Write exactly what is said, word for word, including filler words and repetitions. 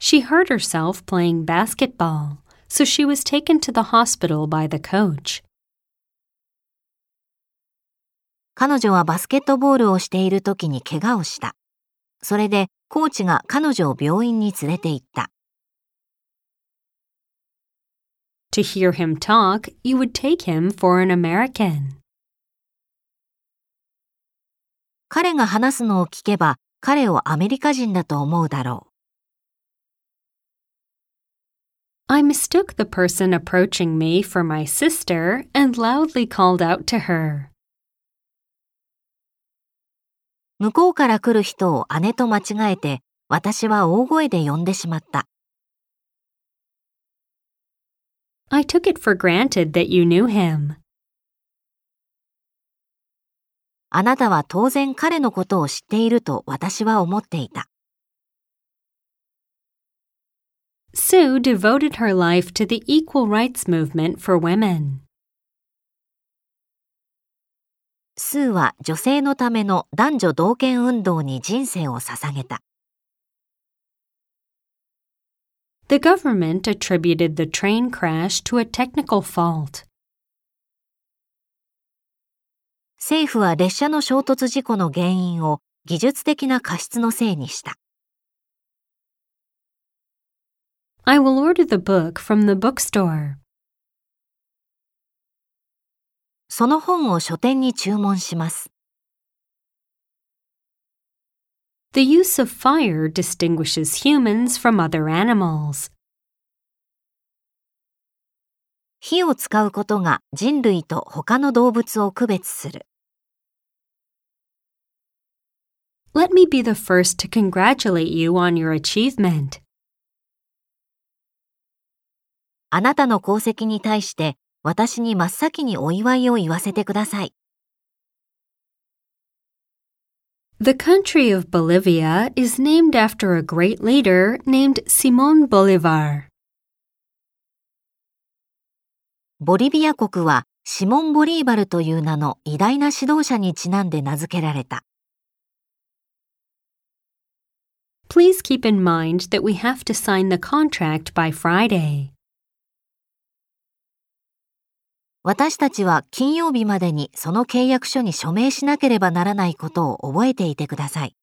She hurt herself playing basketball, so she was taken to the hospital by the coach. 彼女はバスケットボールをしている時に怪我をした。それでコーチが彼女を病院に連れて行った。 To hear him talk, you would take him for an American. 彼が話すのを聞けば、彼をアメリカ人だと思うだろう。 I mistook the person approaching me for my sister and loudly called out to her. 向こうから来る人を姉と間違えて、私は大声で呼んでしまった。 I took it for granted that you knew him. あなたは当然彼のことを知っていると私は思っていた。 Sue devoted her life to the equal rights movement for women. スーは女性のための男女同権運動に人生を捧げた。 The government attributed the train crash to a technical fault. 政府は列車の衝突事故の原因を技術的な過失のせいにした。 I will order the book from the bookstore. その本を書店に注文します。 The use of fire distinguishes humans from other animals. 火を使うことが人類と他の動物を区別する。 Let me be the first to congratulate you on your achievement. あなたの功績に対して私に真っ先にお祝いを言わせてください。 The country of Bolivia is named after a great leader named Simón Bolívar. ボリビア国はシモン・ボリーバルという名の偉大な指導者にちなんで名付けられた。 Please keep in mind that we have to sign the contract by Friday. 私たちは金曜日までにその契約書に署名しなければならないことを覚えていてください。